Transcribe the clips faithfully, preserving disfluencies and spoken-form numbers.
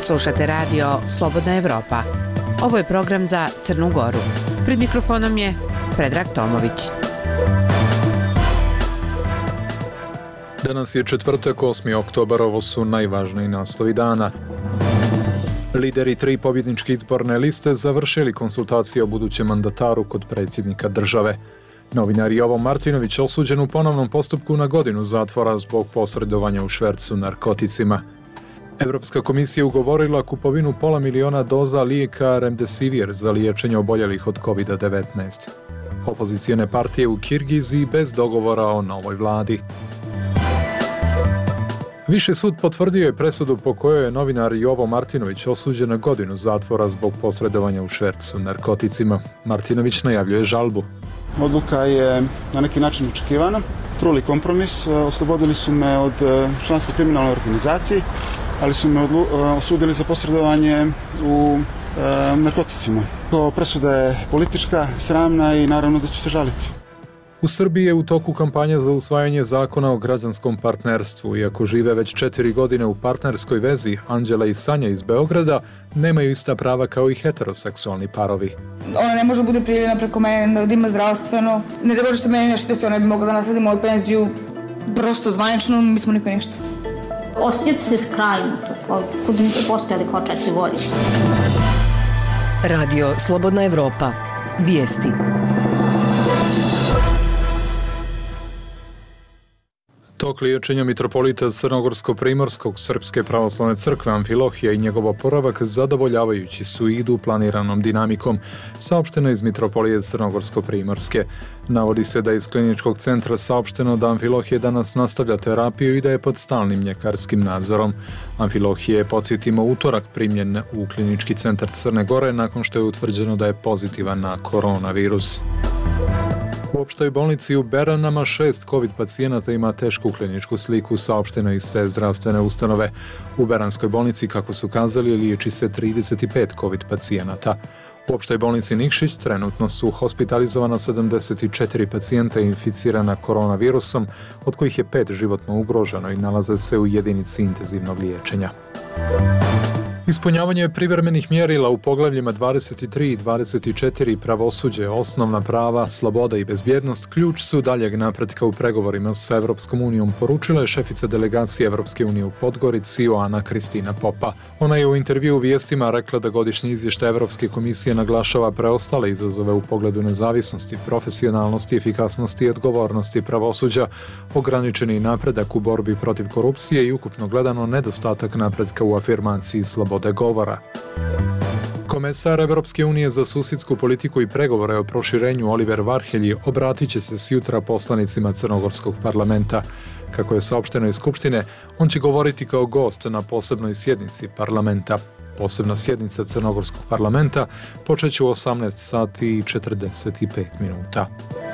Slušate radio Slobodna Evropa. Ovo je program za Crnu Goru. Pred mikrofonom je Predrag Tomović. Danas je četvrtak, osmi oktobar, ovo su najvažniji naslovi dana. Lideri tri pobjedničke izborne liste završili konsultacije o budućem mandataru kod predsjednika države. Novinar Jovo Martinović osuđen u ponovnom postupku na godinu zatvora zbog posredovanja u švercu narkoticima. Evropska komisija ugovorila kupovinu pola miliona doza lijeka Remdesivir za liječenje oboljelih od kovid devetnaest. Opozicijone partije u Kirgiziji bez dogovora o novoj vladi. Viši sud potvrdio je presudu po kojoj je novinar Jovo Martinović osuđen na godinu zatvora zbog posredovanja u švercu narkoticima. Martinović najavljuje žalbu. Odluka je na neki način očekivana. Truli kompromis, oslobodili su me od članstva u kriminalnoj organizaciji, ali su me odlu- osudili za posredovanje u e, narkoticima. To presuda je politička, sramna i naravno da ću se žaliti. U Srbiji je u toku kampanja za usvajanje zakona o građanskom partnerstvu. Iako žive već četiri godine u partnerskoj vezi, Anđela i Sanja iz Beograda nemaju ista prava kao i heteroseksualni parovi. Ona ne može da bude prijavljena preko mene, da ima zdravstveno. Ne da može se meni nešto desi, ona bi mogla da nasledi moju penziju. Prosto zvanično, mi smo niko ništa. Osjećate se skrajnuto, kod da niste postojali kao četiri godine. Radio Slobodna Evropa. Vijesti. Tok liječenja mitropolita Crnogorsko-Primorskog Srpske pravoslavne crkve Amfilohija i njegov oporavak zadovoljavajući su i idu planiranom dinamikom, saopšteno iz mitropolije Crnogorsko-Primorske. Navodi se da iz kliničkog centra saopšteno da Amfilohije danas nastavlja terapiju i da je pod stalnim ljekarskim nadzorom. Amfilohije je, podsjetimo, utorak primljen u klinički centar Crne Gore nakon što je utvrđeno da je pozitivan na koronavirus. U opštoj bolnici u Beranama šest covid pacijenata ima tešku kliničku sliku, saopšteno iz te zdravstvene ustanove. U Beranskoj bolnici, kako su kazali, liječi se trideset pet covid pacijenata. U opštoj bolnici Nikšić trenutno su hospitalizovana sedamdeset četiri pacijenta inficirana koronavirusom, od kojih je pet životno ugroženo i nalaze se u jedinici intenzivnog liječenja. Ispunjavanje privremenih mjerila u poglavljima dvadeset tri i dvadeset četiri pravosuđe, osnovna prava, sloboda i bezbjednost ključ su daljeg napretka u pregovorima sa Evropskom unijom, poručila je šefica delegacije Evropske unije u Podgorici Ana Kristina Popa. Ona je u intervju u Vijestima rekla da godišnji izvještaj Evropske komisije naglašava preostale izazove u pogledu nezavisnosti, profesionalnosti, efikasnosti i odgovornosti pravosuđa, ograničeni napredak u borbi protiv korupcije i ukupno gledano nedostatak napretka u afirmaciji slobode govora. Komesar Evropske unije za susjedsku politiku i pregovore o proširenju Oliver Varhelji obratit će se sjutra poslanicima Crnogorskog parlamenta. Kako je saopšteno iz Skupštine, on će govoriti kao gost na posebnoj sjednici parlamenta. Posebna sjednica Crnogorskog parlamenta počet će u osamnaest sati i četrdeset pet minuta.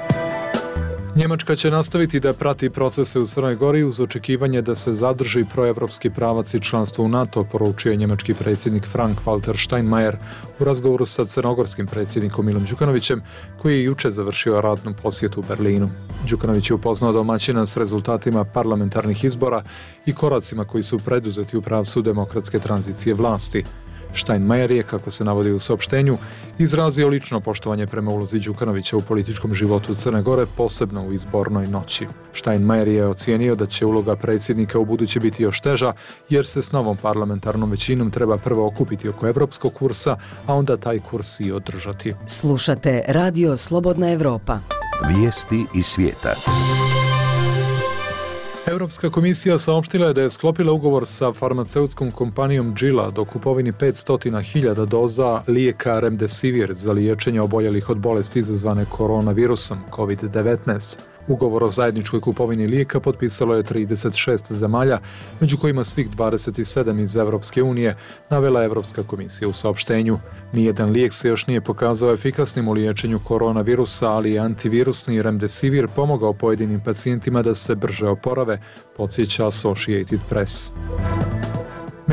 Njemačka će nastaviti da prati procese u Crnoj Gori uz očekivanje da se zadrži proevropski pravac i članstvo u NATO, poručio je njemački predsjednik Frank-Walter Steinmeier u razgovoru sa crnogorskim predsjednikom Milom Đukanovićem, koji je juče završio radnu posjetu u Berlinu. Đukanović je upoznao domaćina s rezultatima parlamentarnih izbora i koracima koji su preduzeti u pravcu demokratske tranzicije vlasti. Steinmeier je, kako se navodi u saopštenju, izrazio lično poštovanje prema ulozi Đukanovića u političkom životu Crne Gore, posebno u izbornoj noći. Steinmeier je ocijenio da će uloga predsjednika u buduće biti još teža, jer se s novom parlamentarnom većinom treba prvo okupiti oko evropskog kursa, a onda taj kurs i održati. Slušate Radio Slobodna Evropa. Vijesti iz svijeta. Europska komisija saopštila je da je sklopila ugovor sa farmaceutskom kompanijom Gilead o kupovini petsto hiljada doza lijeka Remdesivir za liječenje oboljelih od bolesti izazvane koronavirusom kovid devetnaest. Ugovor o zajedničkoj kupovini lijeka potpisalo je trideset šest zemalja, među kojima svih dvadeset sedam iz Evropske unije, navela Evropska komisija u saopštenju. Nijedan lijek se još nije pokazao efikasnim u liječenju koronavirusa, ali je antivirusni Remdesivir pomogao pojedinim pacijentima da se brže oporave, podsjeća Associated Press.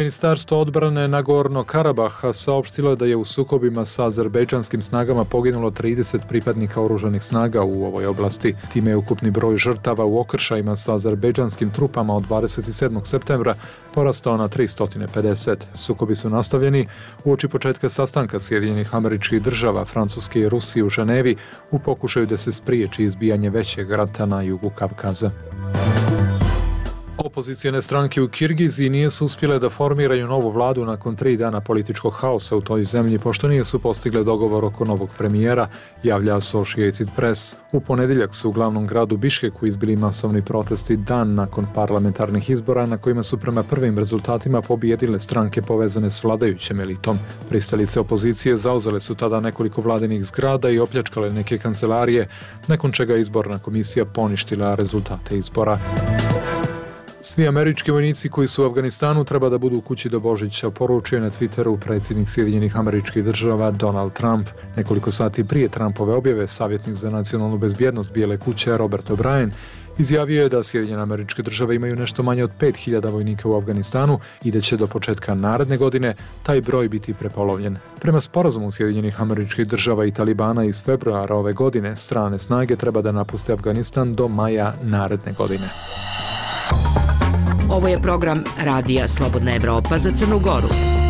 Ministarstvo odbrane Nagorno-Karabaha saopštilo da je u sukobima sa azerbejdžanskim snagama poginulo trideset pripadnika oružanih snaga u ovoj oblasti. Time je ukupni broj žrtava u okršajima sa azerbejdžanskim trupama od dvadeset sedmog septembra porastao na tristo pedeset. Sukobi su nastavljeni uoči početka sastanka Sjedinjenih Američkih Država, Francuske i Rusije u Ženevi u pokušaju da se spriječi izbijanje većeg rata na jugu Kavkaza. Opozicijone stranke u Kirgiziji nisu uspjele da formiraju novu vladu nakon tri dana političkog haosa u toj zemlji, pošto nisu postigle dogovor oko novog premijera, javlja Associated Press. U ponedjeljak su u glavnom gradu Biškeku izbili masovni protesti dan nakon parlamentarnih izbora na kojima su prema prvim rezultatima pobijedile stranke povezane s vladajućem elitom. Pristalice opozicije zauzele su tada nekoliko vladinih zgrada i opljačkale neke kancelarije, nakon čega je izborna komisija poništila rezultate izbora. Svi američki vojnici koji su u Afganistanu treba da budu u kući do Božića, poručio je na Twitteru predsjednik Sjedinjenih Američkih Država Donald Trump. Nekoliko sati prije Trumpove objave, savjetnik za nacionalnu bezbjednost Bijele kuće Robert O'Brien izjavio je da Sjedinjene Američke Države imaju nešto manje od pet hiljada vojnika u Afganistanu i da će do početka naredne godine taj broj biti prepolovljen. Prema sporazumu Sjedinjenih Američkih Država i Talibana iz februara ove godine, strane snage treba da napuste Afganistan do maja naredne godine. Ovo je program Radija Slobodna Evropa za Crnu Goru.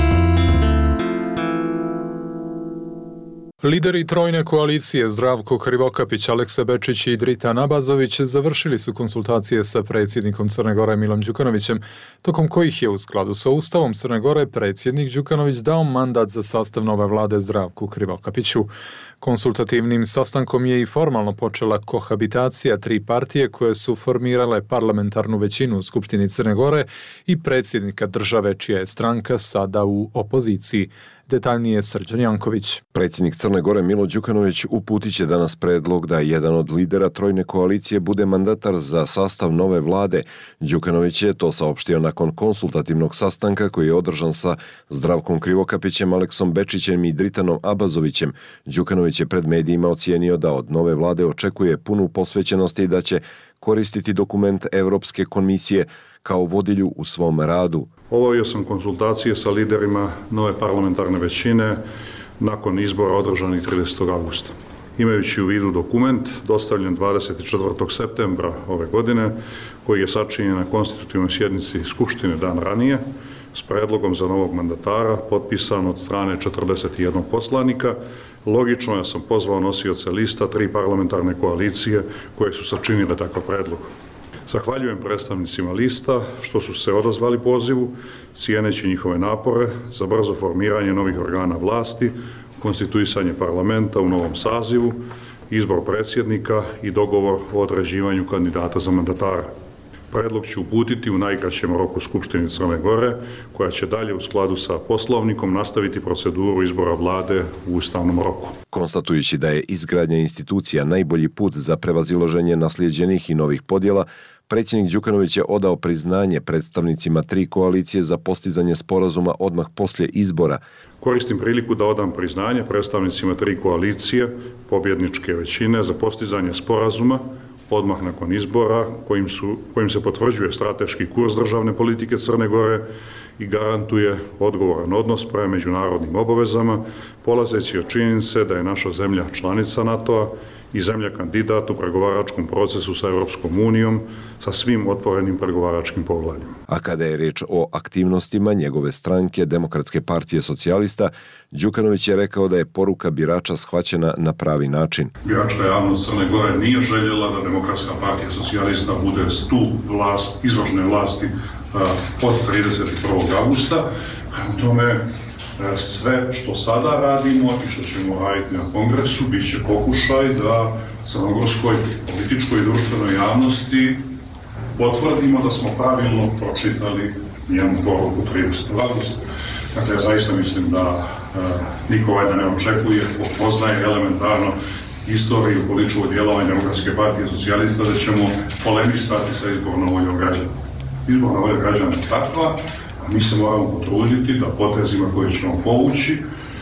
Lideri trojne koalicije Zdravko Krivokapić, Aleksa Bečić i Dritan Abazović završili su konsultacije sa predsjednikom Crne Gore Milom Đukanovićem, tokom kojih je u skladu sa Ustavom Crne Gore predsjednik Đukanović dao mandat za sastav nove vlade Zdravku Krivokapiću. Konsultativnim sastankom je i formalno počela kohabitacija tri partije koje su formirale parlamentarnu većinu u Skupštini Crne Gore i predsjednika države čija je stranka sada u opoziciji. Detaljnije Srđan Janković. Predsjednik Crne Gore Milo Đukanović uputit će danas predlog da jedan od lidera trojne koalicije bude mandatar za sastav nove vlade. Đukanović je to saopštio nakon konsultativnog sastanka koji je održan sa Zdravkom Krivokapićem, Aleksom Bečićem i Dritanom Abazovićem. Đukanović je pred medijima ocijenio da od nove vlade očekuje punu posvećenost i da će koristiti dokument Evropske komisije kao vodilju u svom radu. Obavio sam konsultacije sa liderima nove parlamentarne većine nakon izbora održanih tridesetog avgusta. Imajući u vidu dokument dostavljen dvadeset četvrtog septembra ove godine, koji je sačinjen na konstitutivnoj sjednici Skupštine dan ranije, s predlogom za novog mandatara, potpisan od strane četrdeset jedan poslanika, logično ja sam pozvao nosioce lista tri parlamentarne koalicije koje su sačinile takav predlog. Zahvaljujem predstavnicima lista što su se odazvali pozivu, cijeneći njihove napore za brzo formiranje novih organa vlasti, konstituisanje parlamenta u novom sazivu, izbor predsjednika i dogovor o određivanju kandidata za mandatara. Predlog ću uputiti u najkraćem roku Skupštini Crne Gore, koja će dalje u skladu sa Poslovnikom nastaviti proceduru izbora vlade u ustavnom roku. Konstatujući da je izgradnja institucija najbolji put za prevazilaženje naslijeđenih i novih podjela, predsjednik Đukanović je odao priznanje predstavnicima tri koalicije za postizanje sporazuma odmah poslije izbora. Koristim priliku da odam priznanje predstavnicima tri koalicije pobjedničke većine za postizanje sporazuma odmah nakon izbora kojim, su, kojim se potvrđuje strateški kurs državne politike Crne Gore i garantuje odgovoran odnos prema međunarodnim obavezama, polazeći od činjenice da je naša zemlja članica NATO-a i zemlja kandidat u pregovaračkom procesu sa Europskom unijom sa svim otvorenim pregovaračkim poglavljima. A kada je riječ o aktivnostima njegove stranke Demokratske partije socijalista, Đukanović je rekao da je poruka birača shvaćena na pravi način. Biračka javnost Crne Gore nije željela da Demokratska partija socijalista bude stup vlast, izvršne vlasti od trideset prvog avgusta. U tome sve što sada radimo i što ćemo raditi na kongresu bit će pokušaj da crnogorskoj političkoj i društvenoj javnosti potvrdimo da smo pravilno pročitali njenu poruku tridesetog avgusta. Dakle, ja zaista mislim da e, niko valjda ne očekuje, poznaje elementarno istoriju političkog djelovanja Demokratske partije socijalista, da ćemo polemisati sa izbornom voljom građana. Izborna volja građana je takva, a mi se moramo potruditi da potezima koje ćemo povući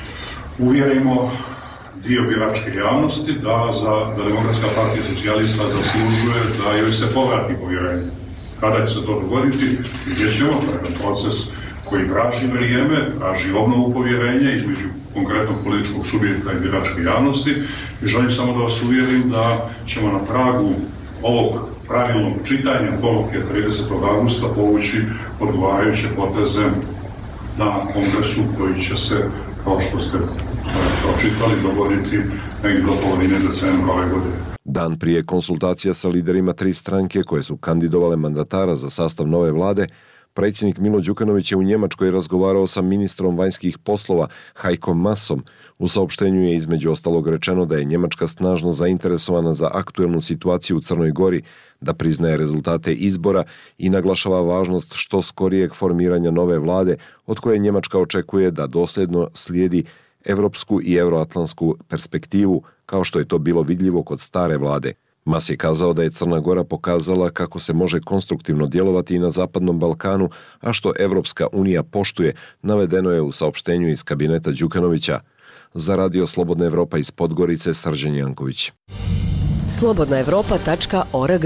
uvjerimo dio biračke javnosti da, za, da Demokratska partija socijalista zaslužuje da joj se povrati povjerenje. Kada će se to dogoditi, vidjet ćemo, to je proces koji traži vrijeme, traži obnovu povjerenja između konkretnog političkog subjekta i biračke javnosti i želim samo da vas uvjerim da ćemo na tragu ovog pravilnog čitanja poruke tridesetog avgusta povući odgovarajuće poteze na kongresu koji će se, kao što ste pročitali, dogoditi negdje do polovine decembra ove godine. Dan prije konsultacija sa liderima tri stranke koje su kandidovale mandatara za sastav nove vlade, predsjednik Milo Đukanović je u Njemačkoj razgovarao sa ministrom vanjskih poslova Heikom Maasom. U saopštenju je između ostalog rečeno da je Njemačka snažno zainteresovana za aktuelnu situaciju u Crnoj Gori, da priznaje rezultate izbora i naglašava važnost što skorijeg formiranja nove vlade, od koje Njemačka očekuje da dosljedno slijedi evropsku i euroatlantsku perspektivu, kao što je to bilo vidljivo kod stare vlade. Mas je kazao da je Crna Gora pokazala kako se može konstruktivno djelovati i na Zapadnom Balkanu, a što Evropska unija poštuje, navedeno je u saopštenju iz kabineta Đukanovića. Za Radio Slobodna Evropa iz Podgorice, Srđan Janković. slobodna evropa tačka org.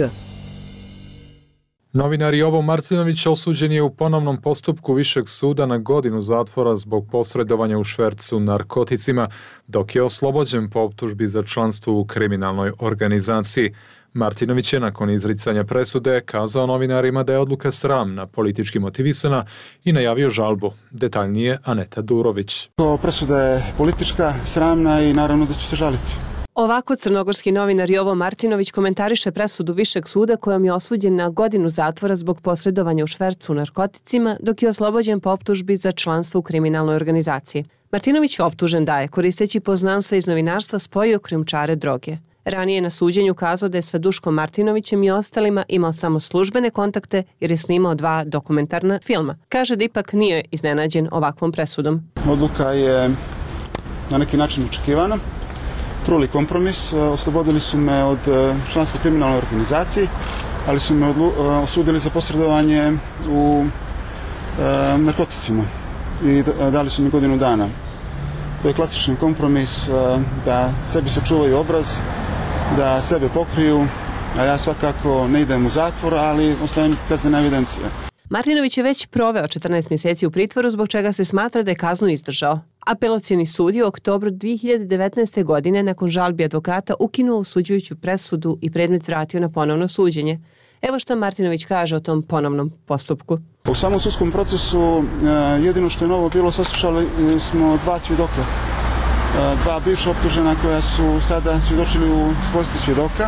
Novinar Jovo Martinović osuđen je u ponovnom postupku Višeg suda na godinu zatvora zbog posredovanja u švercu narkoticima, dok je oslobođen po optužbi za članstvo u kriminalnoj organizaciji. Martinović je nakon izricanja presude kazao novinarima da je odluka sramna, politički motivisana i najavio žalbu. Detaljnije Aneta Durović. Presuda je politička, sramna i naravno da ću se žaliti. Ovako crnogorski novinar Jovo Martinović komentariše presudu Višeg suda kojom je osuđen na godinu zatvora zbog posredovanja u švercu narkoticima, dok je oslobođen po optužbi za članstvo u kriminalnoj organizaciji. Martinović je optužen da je, koristeći poznanstva iz novinarstva, spojio krijumčare droge. Ranije je na suđenju kazao da je sa Duškom Martinovićem i ostalima imao samo službene kontakte jer je snimao dva dokumentarna filma. Kaže da ipak nije iznenađen ovakvom presudom. Odluka je na neki način očekivana. Truli kompromis, oslobodili su me od članstva u kriminalnoj organizaciji, ali su me osudili za posredovanje u e, narkoticima i dali su mi godinu dana. To je klasični kompromis da sebi sačuvaju obraz, da sebe pokriju, a ja svakako ne idem u zatvor, ali ostavim kaznene evidencije. Martinović je već proveo četrnaest mjeseci u pritvoru, zbog čega se smatra da je kaznu izdržao. Apelacioni sud je u oktobru dvije hiljade devetnaeste. godine nakon žalbi advokata ukinuo osuđujuću presudu i predmet vratio na ponovno suđenje. Evo što Martinović kaže o tom ponovnom postupku. U samom sudskom procesu jedino što je novo bilo, saslušali smo dva svjedoka. Dva bivša optužena koja su sada svjedočili u svojstvu svjedoka.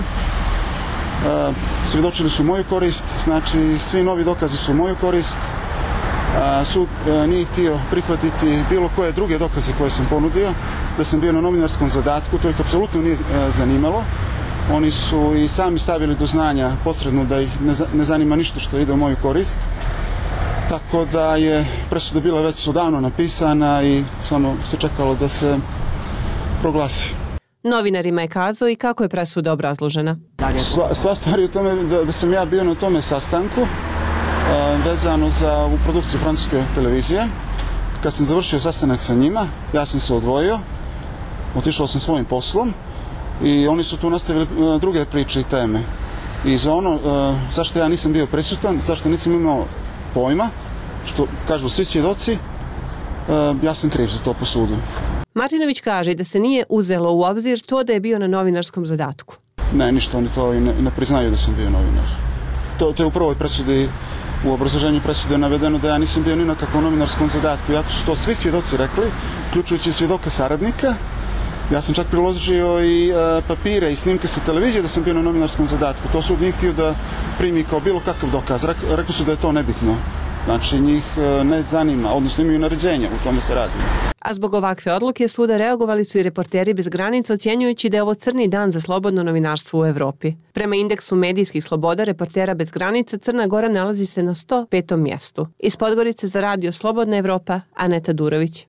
Svjedočili su u moju korist, znači svi novi dokazi su u moju korist. Sud nije htio prihvatiti bilo koje druge dokaze koje sam ponudio, da sam bio na novinarskom zadatku, to ih apsolutno nije zanimalo. Oni su i sami stavili do znanja posredno da ih ne zanima ništa što ide u moju korist. Tako da je presuda bila već odavno napisana i samo se čekalo da se proglasi. Novinarima je kazao i kako je presuda obrazložena. Sva, sva stvar je u tome da, da sam ja bio na tome sastanku a, vezano za u produkciju francuske televizije. Kad sam završio sastanak sa njima, ja sam se odvojio, otišao sam svojim poslom i oni su tu nastavili a, druge priče i teme. I za ono a, zašto ja nisam bio prisutan, zašto nisam imao pojma, što kažu svi svjedoci, a, ja sam kriv za to po sudu. Martinović kaže da se nije uzelo u obzir to da je bio na novinarskom zadatku. Ne, ništa, oni to i ne, ne priznaju da sam bio novinar. To, to je u prvoj presudi, u obrazloženju presude navedeno da ja nisam bio ni na kakvom novinarskom zadatku. Iako su to svi svjedoci rekli, uključujući svjedoka saradnika, ja sam čak priložio i e, papire i snimke sa televizije da sam bio na novinarskom zadatku. To sud nije htio da primi kao bilo kakav dokaz. Rek, rekli su da je to nebitno. Znači njih e, ne zanima, odnosno imaju naređenja, u tome se radi. A zbog ovakve odluke suda reagovali su i reporteri bez granica, ocjenjujući da je ovo crni dan za slobodno novinarstvo u Evropi. Prema indeksu medijskih sloboda Reportera bez granica, Crna Gora nalazi se na sto petom mjestu. Iz Podgorice za Radio Slobodna Evropa, Aneta Durović.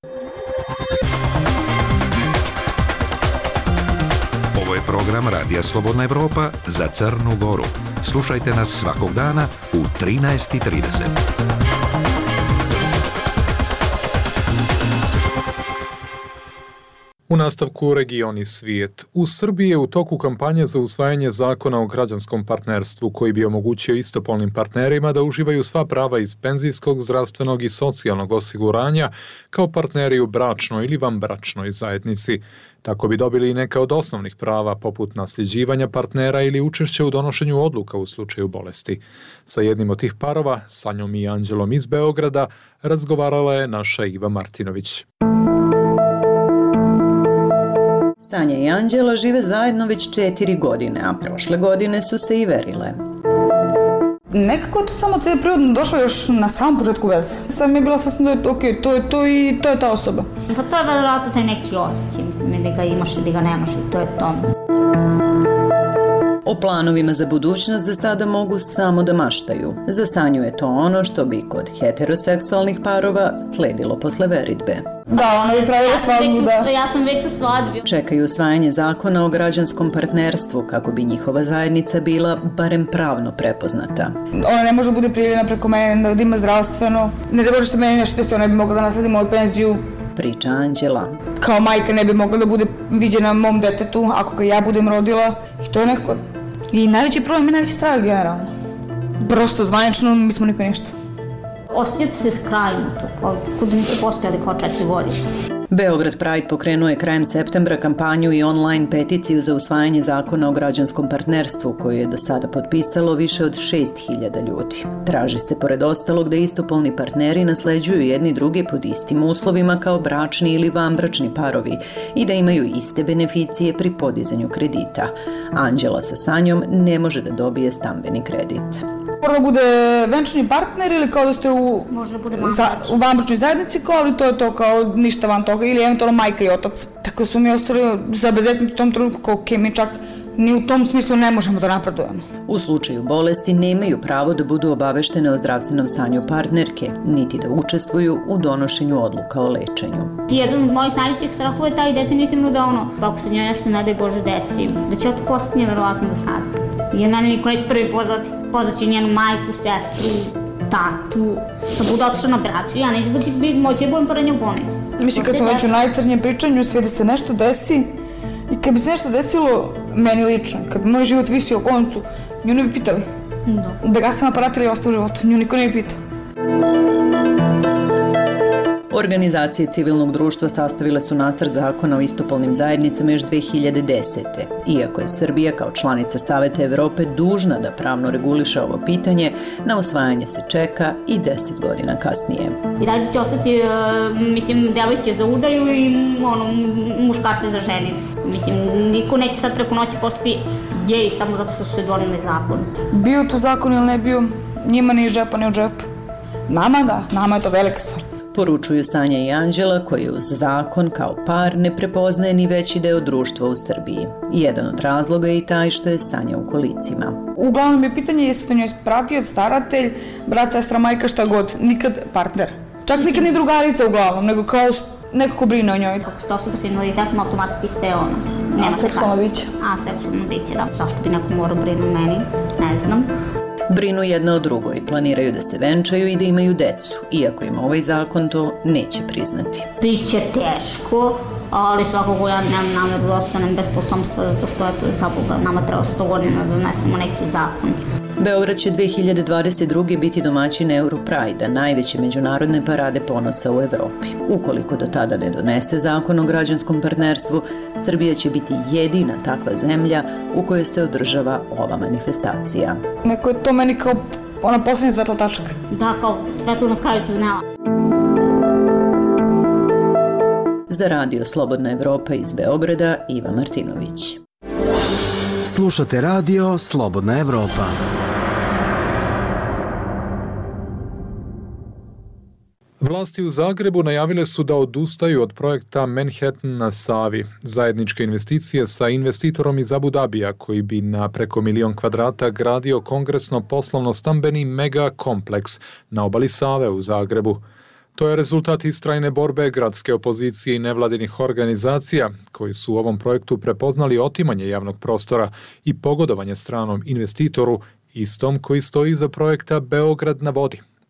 Ovo je program Radija Slobodna Evropa za Crnu Goru. Slušajte nas svakog dana u trinaest i trideset. U nastavku regioni svijet. U Srbiji je u toku kampanje za usvajanje zakona o građanskom partnerstvu koji bi omogućio istopolnim partnerima da uživaju sva prava iz penzijskog, zdravstvenog i socijalnog osiguranja kao partneri u bračnoj ili vanbračnoj zajednici. Tako bi dobili i neka od osnovnih prava poput nasljeđivanja partnera ili učešća u donošenju odluka u slučaju bolesti. Sa jednim od tih parova, Sanjom i Anđelom iz Beograda, razgovarala je naša Iva Martinović. Sanja i Anđela žive zajedno već četiri godine, a prošle godine su se i verile. Nekako je to samo cijeli prirodno došlo još na samom početku veze. Sam je bila svesna da je to ok, to je to i to je ta osoba. Pa to je vjerojatno taj neki osjećaj, mislim, da ga imaš ili ga nemaš i to je to. O planovima za budućnost za sada mogu samo da maštaju. Za Sanju je to ono što bi kod heteroseksualnih parova sledilo posle veritbe. Da, ona bi pravila svadbu, da. Ja sam već u svadbi. Čekaju usvajanje zakona o građanskom partnerstvu kako bi njihova zajednica bila barem pravno prepoznata. Ona ne može da bude prijavljena preko mene, da ima zdravstveno. Ne da može se meni nešto desi, ona bi mogla da nasledi moju penziju. Priča Anđela. Kao majka ne bi mogla da bude viđena mom detetu ako ga ja budem rodila. I to je neko... I najveći problem je najveći strah generalno. Prosto zvanično mi smo niko ništa. Osjećate se skrajnuto, kao da niste postojali kao četiri godine. Beograd Pride pokrenuo je krajem septembra kampanju i online peticiju za usvajanje zakona o građanskom partnerstvu koju je do sada potpisalo više od šest hiljada ljudi. Traži se pored ostalog da istopolni partneri nasleđuju jedni druge pod istim uslovima kao bračni ili vanbračni parovi i da imaju iste beneficije pri podizanju kredita. Anđela sa Sanjom ne može da dobije stambeni kredit. Mora da bude venčani partner ili kao da ste u, za, u vanbračnoj zajednici, kao ali to je to kao ništa van toga ili eventualno majka i otac. Tako su mi ostali zabezetnici u tom trenutku kao ok, mi čak ni u tom smislu ne možemo da napredujemo. U slučaju bolesti nemaju pravo da budu obaveštene o zdravstvenom stanju partnerke, niti da učestvuju u donošenju odluka o lečenju. Jedan od mojih najvećih strahova je taj definitivno da ono, ako se njoj nešto ne daj Bože desi, da će od posljednje verovatno da sazna. Jer mene niko neće prvi pozvati, pozvaće njenu majku, sestru, tatu, da bude otišla na operaciju, ja neću biti moći da budem pored nje u bolnicu. Mislim, kad smo već u najcrnjem pričanju, sve da se nešto desi, i kad bi se nešto desilo, meni lično, kad bi moj život visio o koncu, nju ne bi pitali. Da. Da gasim aparat ili ostao u životu, nju niko ne bi pitao. Organizacije civilnog društva sastavile su nacrt zakona o istopolnim zajednicama još dve hiljade desete. Iako je Srbija kao članica Saveta Evrope dužna da pravno reguliše ovo pitanje, na usvajanje se čeka i deset godina kasnije. I dalje će ostati, mislim, devojke za udaju i ono, muškarce za ženi. Mislim, niko neće sad preko noći postati gej samo zato što su se doneli zakon. Bio tu zakon ili ne bio, njima ni džepa ni u džepu. Nama da, nama je to velika stvar. Poručuju Sanja i Anđela koji uz zakon kao par ne prepoznaje ni veći deo društva u Srbiji. Jedan od razloga je i taj što je Sanja u kolicima. Uglavnom je pitanje jeste to njoj pratio, staratelj, brat, sestra, majka, šta god, nikad partner. Čak nikad ni drugarica uglavnom, nego kao neko ko brine o njoj. Kako ste osoba sa invaliditetom, automatski ste ono, nema seksualno biće. A, seksualno biće, da. Zašto bi neko morao brinu meni, ne znam. Brinu jedna o drugoj, planiraju da se venčaju i da imaju decu, iako im ovaj zakon to neće priznati. Biće teško, ali svakako ja nemam nameru da ostanem bez potomstva, zato što je to za Boga, nama treba sto godina da donesemo neki zakon. Beograd će dve hiljade dvadeset druge. biti domaćin Euro Pride-a, najveće međunarodne parade ponosa u Evropi. Ukoliko do tada ne donese zakon o građanskom partnerstvu, Srbija će biti jedina takva zemlja u kojoj se održava ova manifestacija. Neko je to meni kao ona posljednja svetla tačka. Da, kao svetlo na kraju tunela. Za Radio Slobodna Evropa iz Beograda, Iva Martinović. Slušate Radio Slobodna Evropa. Vlasti u Zagrebu najavile su da odustaju od projekta Manhattan na Savi, zajedničke investicije sa investitorom iz Abu Dabija koji bi na preko milion kvadrata gradio kongresno-poslovno-stambeni mega kompleks na obali Save u Zagrebu. To je rezultat istrajne borbe gradske opozicije i nevladinih organizacija koji su u ovom projektu prepoznali otimanje javnog prostora i pogodovanje stranom investitoru, istom koji stoji iza projekta Beograd na vodi.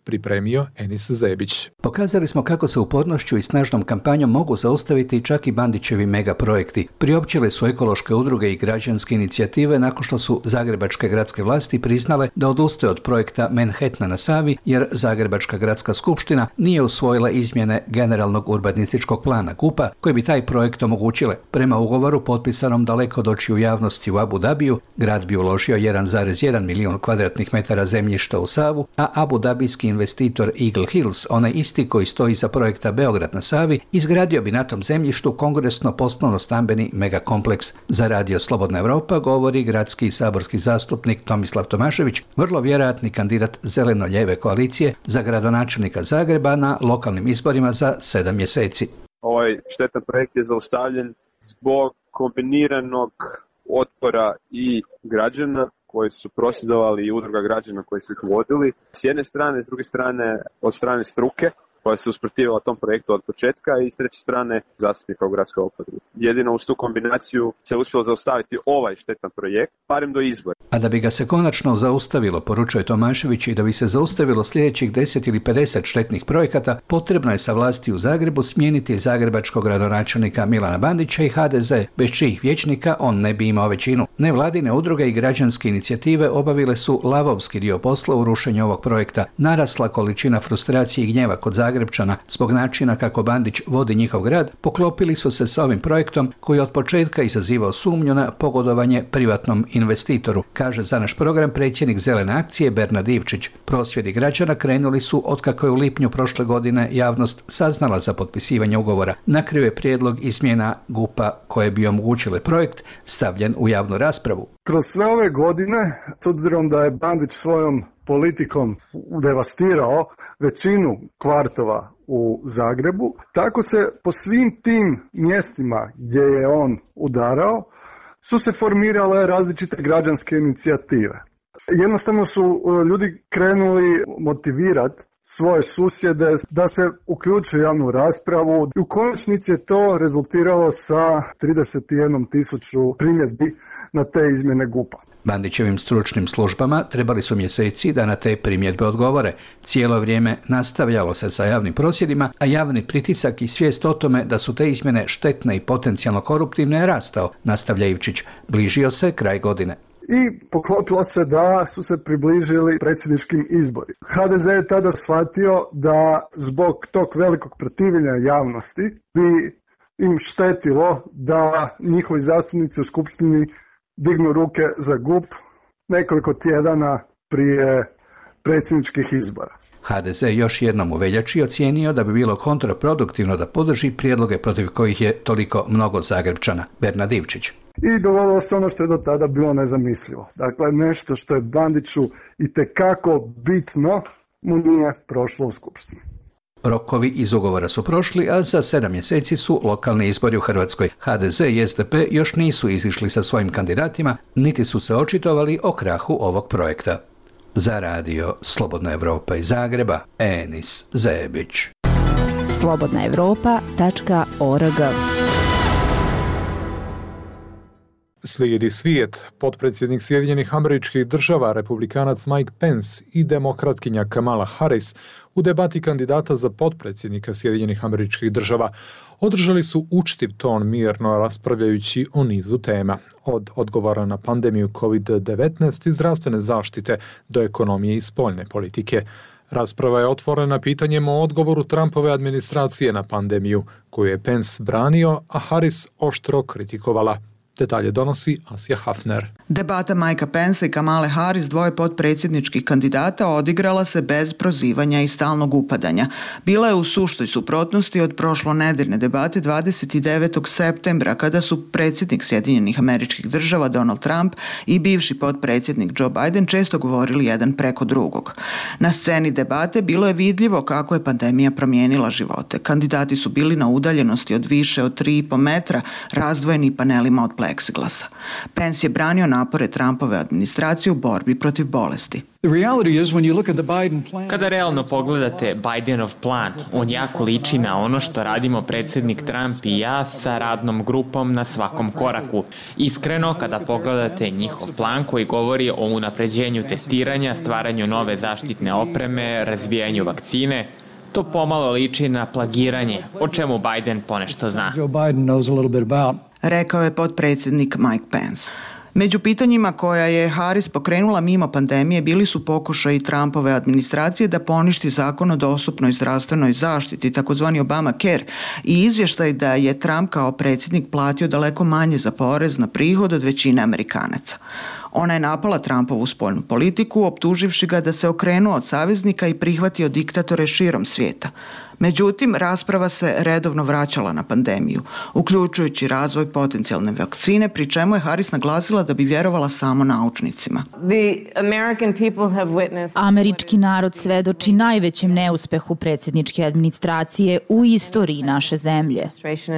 pripremio Enis Zebić. Pokazali smo kako se upornošću i snažnom kampanjom mogu zaustaviti čak i Bandićevi megaprojekti. Priopćile su ekološke udruge i građanske inicijative nakon što su zagrebačke gradske vlasti priznale da odustaje od projekta Manhattana na Savi, jer Zagrebačka gradska skupština nije usvojila izmjene generalnog urbanističkog plana G U P-a koji bi taj projekt omogućile. Prema ugovoru potpisanom daleko od očiju javnosti u Abu Dabiju, grad bi uložio jedan zarez jedan milijun kvadratnih metara zemljišta u Savu, a Abu Dabijski investitor Eagle Hills, onaj isti koji stoji iza projekta Beograd na Savi, izgradio bi na tom zemljištu kongresno-poslovno-stambeni megakompleks. Za Radio Slobodna Evropa govori gradski i saborski zastupnik Tomislav Tomašević, vrlo vjerojatni kandidat zeleno-lijeve koalicije za gradonačelnika Zagreba na lokalnim izborima za sedam mjeseci. Ovaj štetan projekt je zaustavljen zbog kombiniranog otpora i građana koji su prosvjedovali i udruga građana koji su ih vodili. S jedne strane, s druge strane od strane struke koja se usprotivila tom projektu od početka i s treće strane zastupnika u gradskoj oporbi. Jedino uz tu kombinaciju se uspjelo zaustaviti ovaj štetan projekt, barem do izbora. A da bi ga se konačno zaustavilo, poručuje Tomašević, i da bi se zaustavilo sljedećih deset ili pedeset štetnih projekata, potrebno je sa vlasti u Zagrebu smijeniti zagrebačkog gradonačelnika Milana Bandića i H D Z, bez čijih vijećnika on ne bi imao većinu. Nevladine udruge i građanske inicijative obavile su lavovski dio posla u rušenju ovog projekta. Narasla količina frustracije i gnjeva kod Zagrebčana zbog načina kako Bandić vodi njihov grad, poklopili su se s ovim projektom koji od početka izazivao sumnju na pogodovanje privatnom investitoru, kaže za naš program predsjednik Zelene akcije Bernard Ivčić. Prosvjedi građana krenuli su otkako je u lipnju prošle godine javnost saznala za potpisivanje ugovora. Na kraju je prijedlog izmjena G U P-a koje bi omogućile projekt stavljen u javnu raspravu. Kroz sve ove godine, s obzirom da je Bandić svojom politikom devastirao većinu kvartova u Zagrebu, tako se po svim tim mjestima gdje je on udarao su se formirale različite građanske inicijative. Jednostavno su ljudi krenuli motivirati svoje susjede da se uključe u javnu raspravu. U konačnici je to rezultiralo sa trideset jedan tisuću primjedbi na te izmjene G U P-a. Bandićevim stručnim službama trebali su mjeseci da na te primjedbe odgovore. Cijelo vrijeme nastavljalo se sa javnim prosvjedima, a javni pritisak i svijest o tome da su te izmjene štetne i potencijalno koruptivne je rastao, nastavlja Ivčić. Bližio se kraj godine. I poklopilo se da su se približili predsjedničkim izbori. H D Z je tada shvatio da zbog tog velikog protivljenja javnosti bi im štetilo da njihovi zastupnici u skupštini dignu ruke za G U P nekoliko tjedana prije predsjedničkih izbora. H D Z još jednom u veljači ocijenio da bi bilo kontraproduktivno da podrži prijedloge protiv kojih je toliko mnogo Zagrebčana. Bernard Ivčić. I dogodilo se ono što je do tada bilo nezamislivo. Dakle, nešto što je Bandiću itekako bitno mu nije prošlo u skupštini. Rokovi iz ugovora su prošli, a za sedam mjeseci su lokalni izbori u Hrvatskoj. H D Z i S D P još nisu izišli sa svojim kandidatima, niti su se očitovali o krahu ovog projekta. Za radio Slobodna Evropa iz Zagreba, Enis Zebić. slobodna evropa tačka org. Slijedi svijet. Potpredsjednik Sjedinjenih Američkih Država, republikanac Mike Pence i demokratkinja Kamala Harris u debati kandidata za potpredsjednika Sjedinjenih Američkih Država održali su učtiv ton mirno raspravljajući o nizu tema, od odgovora na pandemiju kovid devetnaest i zdravstvene zaštite do ekonomije i spoljne politike. Rasprava je otvorena pitanjem o odgovoru Trumpove administracije na pandemiju, koju je Pence branio, a Harris oštro kritikovala. Detalje donosi Asja Hafner. Debata Mikea Pensa i Kamale Harris, dvoje potpredsjedničkih kandidata, odigrala se bez prozivanja i stalnog upadanja. Bila je u suštoj suprotnosti od prošlonedeljne debate dvadeset devetog septembra, kada su predsjednik Sjedinjenih Američkih Država Donald Trump i bivši potpredsjednik Joe Biden često govorili jedan preko drugog. Na sceni debate bilo je vidljivo kako je pandemija promijenila živote. Kandidati su bili na udaljenosti od više od tri i po metra, razdvojeni panelima od plexiglaza. pleksiglasa. Pence je branio napore Trumpove administracije u borbi protiv bolesti. Kada realno pogledate Bidenov plan, on jako liči na ono što radimo predsjednik Trump i ja sa radnom grupom na svakom koraku. Iskreno, kada pogledate njihov plan koji govori o unapređenju testiranja, stvaranju nove zaštitne opreme, razvijanju vakcine, to pomalo liči na plagiranje, o čemu Biden ponešto zna. Rekao je potpredsjednik Mike Pence. Među pitanjima koja je Harris pokrenula mimo pandemije bili su pokušaji Trumpove administracije da poništi zakon o dostupnoj zdravstvenoj zaštiti, takozvani Obamacare, i izvještaj da je Trump kao predsjednik platio daleko manje za porez na prihod od većine Amerikanaca. Ona je napala Trumpovu spoljnu politiku, optuživši ga da se okrenuo od saveznika i prihvatio diktatore širom svijeta. Međutim, rasprava se redovno vraćala na pandemiju, uključujući razvoj potencijalne vakcine, pri čemu je Harris naglasila da bi vjerovala samo naučnicima. Američki narod svedoči najvećem neuspehu predsjedničke administracije u istoriji naše zemlje,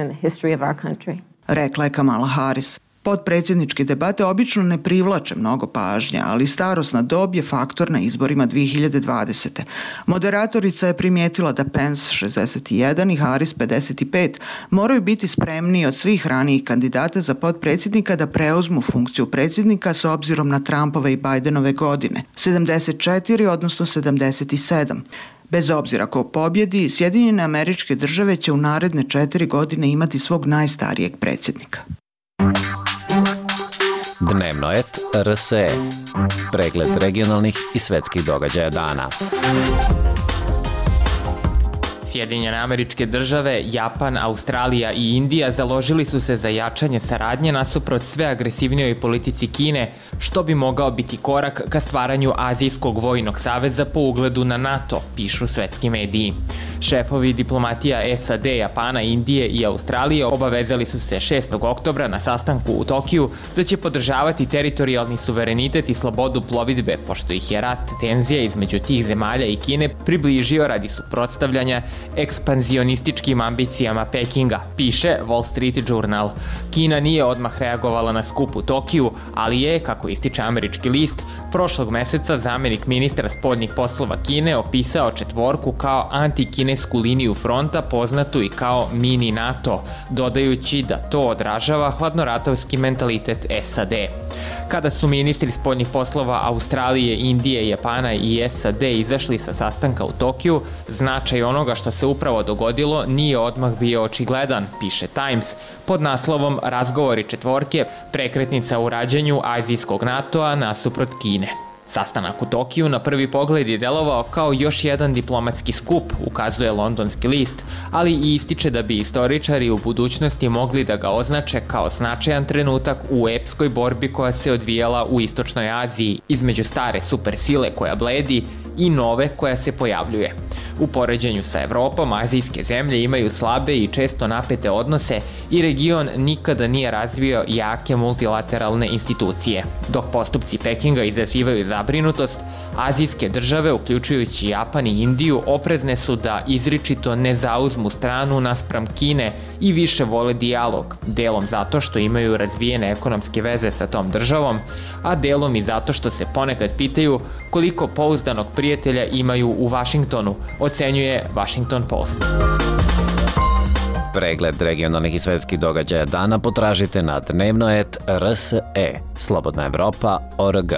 rekla je Kamala Harris. Potpredsjedničke debate obično ne privlače mnogo pažnje, ali starosna dob je faktor na izborima dvije hiljade dvadesete. Moderatorica je primijetila da Pence šezdeset jedan i Harris pedeset pet moraju biti spremniji od svih ranijih kandidata za potpredsjednika da preuzmu funkciju predsjednika s obzirom na Trumpove i Bidenove godine, sedamdeset četiri odnosno sedamdeset sedam. Bez obzira ko pobjedi, Sjedinjene Američke Države će u naredne četiri godine imati svog najstarijeg predsjednika. Dnevno et R S E. Pregled regionalnih i svetskih događaja dana. Sjedinjene Američke Države, Japan, Australija i Indija založili su se za jačanje saradnje nasuprot sve agresivnijoj politici Kine, što bi mogao biti korak ka stvaranju Azijskog vojnog saveza po ugledu na NATO, pišu svetski mediji. Šefovi diplomatija S A D, Japana, Indije i Australije obavezali su se šestog oktobra na sastanku u Tokiju da će podržavati teritorijalni suverenitet i slobodu plovidbe, pošto ih je rast tenzija između tih zemalja i Kine približio radi suprotstavljanja ekspanzionističkim ambicijama Pekinga, piše Wall Street Journal. Kina nije odmah reagovala na skup u Tokiju, ali je, kako ističe američki list, prošlog meseca zamenik ministra spoljnih poslova Kine opisao četvorku kao antikinesku liniju fronta poznatu i kao mini NATO, dodajući da to odražava hladnoratovski mentalitet S A D. Kada su ministri spoljnih poslova Australije, Indije, Japana i S A D izašli sa sastanka u Tokiju, značaj onoga što se upravo dogodilo nije odmah bio očigledan, piše Times, pod naslovom Razgovori četvorke, prekretnica u rađanju azijskog NATO-a nasuprot Kine. Sastanak u Tokiju na prvi pogled je delovao kao još jedan diplomatski skup, ukazuje londonski list, ali i ističe da bi istoričari u budućnosti mogli da ga označe kao značajan trenutak u epskoj borbi koja se odvijala u Istočnoj Aziji između stare supersile koja bledi i nove koja se pojavljuje. U poređenju sa Evropom, azijske zemlje imaju slabe i često napete odnose i region nikada nije razvio jake multilateralne institucije. Dok postupci Pekinga izazivaju zabrinutost, azijske države, uključujući Japan i Indiju, oprezne su da izričito ne zauzmu stranu naspram Kine i više vole dijalog, delom zato što imaju razvijene ekonomske veze sa tom državom, a delom i zato što se ponekad pitaju koliko pouzdanog prijatelja imaju u Vašingtonu, ocenjuje Washington Post. Pregled regionalnih i svetskih događaja dana potražite na dnevno et R S E, Slobodna Evropa, O R G.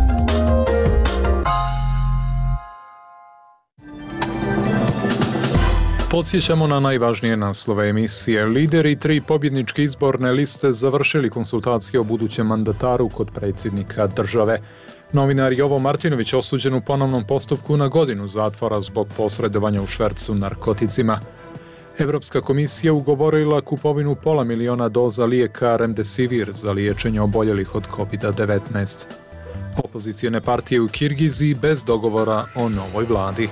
Podsjećamo na najvažnije naslove emisije. Lideri tri pobjedničke izborne liste završili konsultacije o budućem mandataru kod predsjednika države. Novinar Jovo Martinović osuđen u ponovnom postupku na godinu zatvora zbog posredovanja u švercu narkoticima. Evropska komisija ugovorila kupovinu pola miliona doza lijeka Remdesivir za liječenje oboljelih od kovid devetnaest. Opozicijne partije u Kirgiziji bez dogovora o novoj vladi.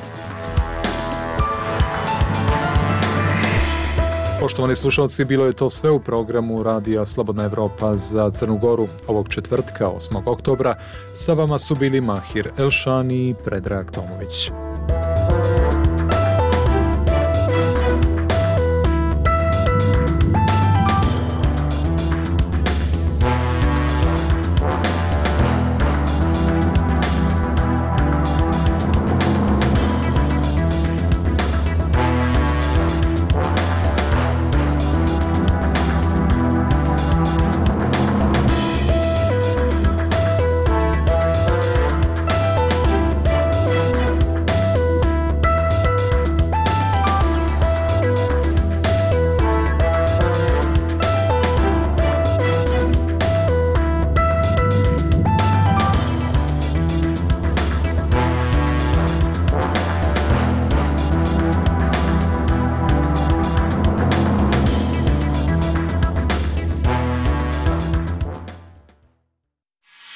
Poštovani slušalci, bilo je to sve u programu Radija Slobodna Evropa za Crnu Goru ovog četvrtka, osmog oktobra. Sa vama su bili Mahir Elšani i Predrag Tomović.